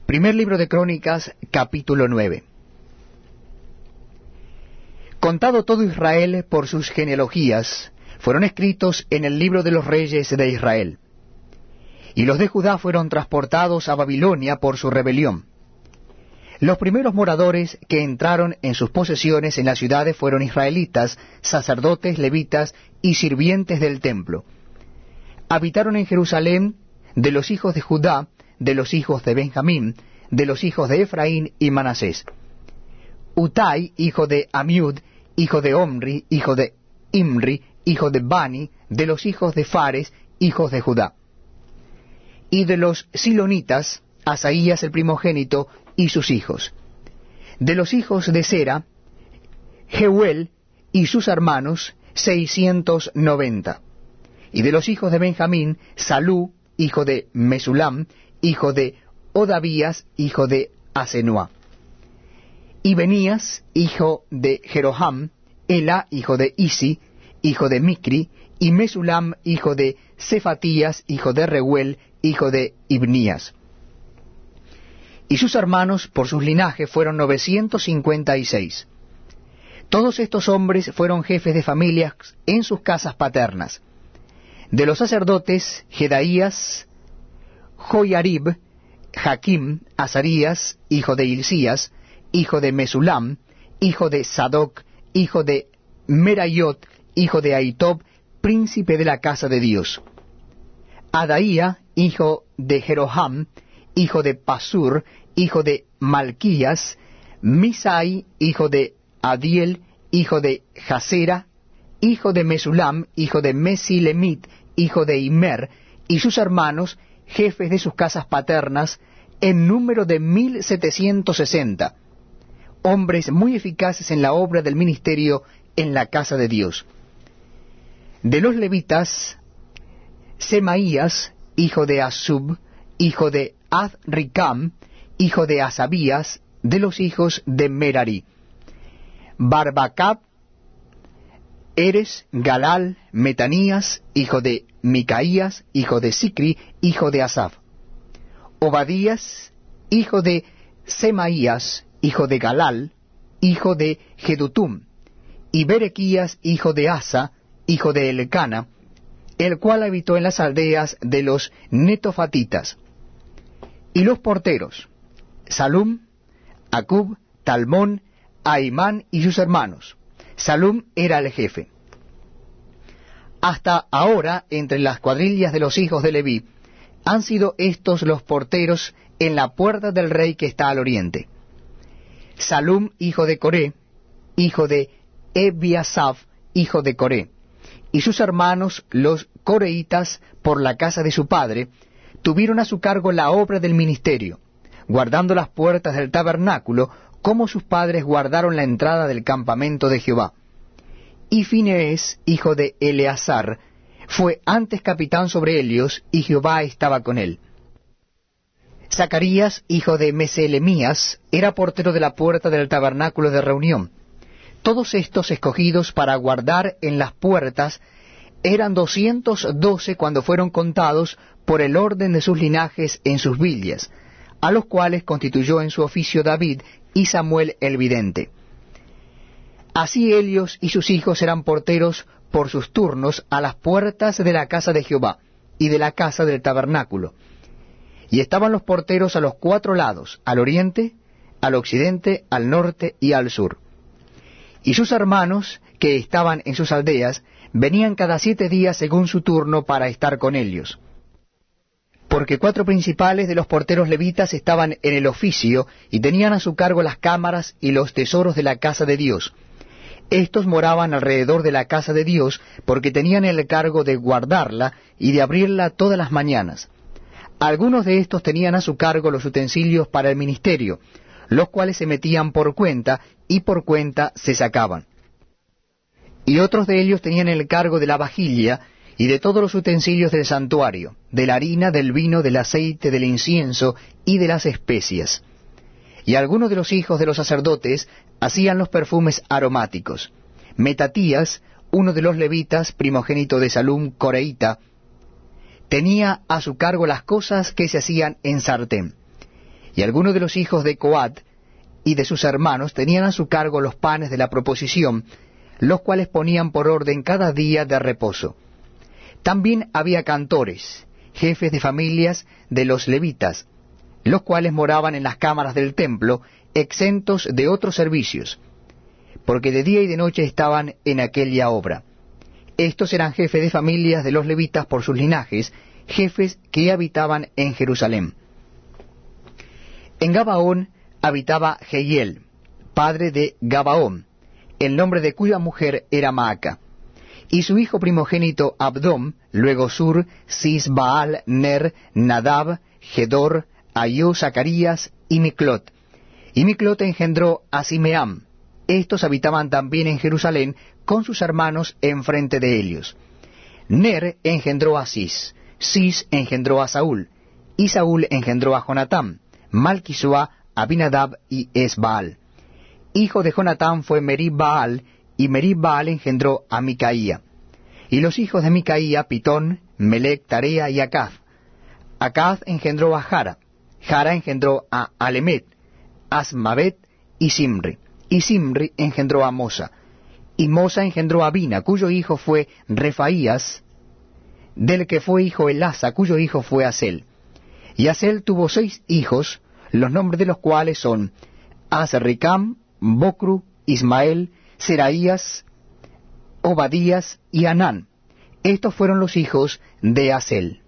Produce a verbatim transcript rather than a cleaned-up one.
Primer libro de Crónicas, capítulo nueve. Contado todo Israel por sus genealogías, fueron escritos en el libro de los reyes de Israel. Y los de Judá fueron transportados a Babilonia por su rebelión. Los primeros moradores que entraron en sus posesiones en las ciudades fueron israelitas, sacerdotes, levitas y sirvientes del templo. Habitaron en Jerusalén de los hijos de Judá, de los hijos de Benjamín, de los hijos de Efraín y Manasés. Utai, hijo de Amiud, hijo de Omri, hijo de Imri, hijo de Bani, de los hijos de Fares, hijos de Judá. Y de los silonitas, Asaías el primogénito y sus hijos. De los hijos de Sera, Jeuel y sus hermanos, seiscientos noventa. Y de los hijos de Benjamín, Salú, hijo de Mesulam, hijo de Odavías, hijo de Asenua. Y Benías, hijo de Jeroham, Ela, hijo de Isi, hijo de Micri, y Mesulam, hijo de Cefatías, hijo de Reuel, hijo de Ibnías. Y sus hermanos por sus linajes fueron novecientos cincuenta y seis. Todos estos hombres fueron jefes de familias en sus casas paternas. De los sacerdotes, Jedaías, Joiarib, Jaquim, Azarías, hijo de Hilcías, hijo de Mesulam, hijo de Sadoc, hijo de Merayot, hijo de Ahitob, príncipe de la casa de Dios. Adaía, hijo de Jeroham, hijo de Pasur, hijo de Malquías, Misai, hijo de Adiel, hijo de Jasera, hijo de Mesulam, hijo de Mesilemit, hijo de Immer, y sus hermanos, jefes de sus casas paternas, en número de mil setecientos sesenta, hombres muy eficaces en la obra del ministerio en la casa de Dios. De los levitas, Semaías, hijo de Asub, hijo de Azricam, hijo de Asabías, de los hijos de Merari. Barbacab, Eres, Galal, Metanías, hijo de Micaías, hijo de Sicri, hijo de Asaf. Obadías, hijo de Semaías, hijo de Galal, hijo de Jedutum. Y Berequías, hijo de Asa, hijo de Elcana, el cual habitó en las aldeas de los netofatitas. Y los porteros, Salum, Acub, Talmón, Aimán y sus hermanos. Salum era el jefe. Hasta ahora, entre las cuadrillas de los hijos de Leví, han sido estos los porteros en la puerta del rey que está al oriente. Salum, hijo de Coré, hijo de Ebiasaf, hijo de Coré, y sus hermanos, los coreitas, por la casa de su padre, tuvieron a su cargo la obra del ministerio, guardando las puertas del tabernáculo, como sus padres guardaron la entrada del campamento de Jehová. Y Finees, hijo de Eleazar, fue antes capitán sobre ellos, y Jehová estaba con él. Zacarías, hijo de Meselemías, era portero de la puerta del tabernáculo de reunión. Todos estos escogidos para guardar en las puertas eran doscientos doce cuando fueron contados por el orden de sus linajes en sus villas, a los cuales constituyó en su oficio David y Samuel el vidente. Así ellos y sus hijos eran porteros por sus turnos a las puertas de la casa de Jehová y de la casa del tabernáculo. Y estaban los porteros a los cuatro lados, al oriente, al occidente, al norte y al sur. Y sus hermanos, que estaban en sus aldeas, venían cada siete días según su turno para estar con ellos. Porque cuatro principales de los porteros levitas estaban en el oficio y tenían a su cargo las cámaras y los tesoros de la casa de Dios. Estos moraban alrededor de la casa de Dios porque tenían el cargo de guardarla y de abrirla todas las mañanas. Algunos de estos tenían a su cargo los utensilios para el ministerio, los cuales se metían por cuenta y por cuenta se sacaban. Y otros de ellos tenían el cargo de la vajilla y de todos los utensilios del santuario, de la harina, del vino, del aceite, del incienso y de las especias. Y algunos de los hijos de los sacerdotes hacían los perfumes aromáticos. Metatías, uno de los levitas, primogénito de Salum, coreíta, tenía a su cargo las cosas que se hacían en sartén. Y algunos de los hijos de Coat y de sus hermanos tenían a su cargo los panes de la proposición, los cuales ponían por orden cada día de reposo. También había cantores, jefes de familias de los levitas, los cuales moraban en las cámaras del templo, exentos de otros servicios, porque de día y de noche estaban en aquella obra. Estos eran jefes de familias de los levitas por sus linajes, jefes que habitaban en Jerusalén. En Gabaón habitaba Jehiel, padre de Gabaón, el nombre de cuya mujer era Maaca, y su hijo primogénito Abdón, luego Sur, Cis, Baal, Ner, Nadab, Gedor, Ayú, Zacarías y Miclot. Y Miclot engendró a Simeam. Estos habitaban también en Jerusalén con sus hermanos enfrente de ellos. Ner engendró a Cis, Cis engendró a Saúl, y Saúl engendró a Jonatán, Malquisua, Abinadab y Esbaal. Hijo de Jonatán fue Merib-Baal, y Merib-Baal engendró a Micaía. Y los hijos de Micaía, Pitón, Melec, Tarea y Acaz. Acaz engendró a Jara, Jara engendró a Alemet, Asmavet y Simri. Y Simri engendró a Mosa. Y Mosa engendró a Bina, cuyo hijo fue Refaías, del que fue hijo Elasa, cuyo hijo fue Asel. Y Asel tuvo seis hijos, los nombres de los cuales son Azricam, Bocru, Ismael, Seraías, Obadías y Anán. Estos fueron los hijos de Asel.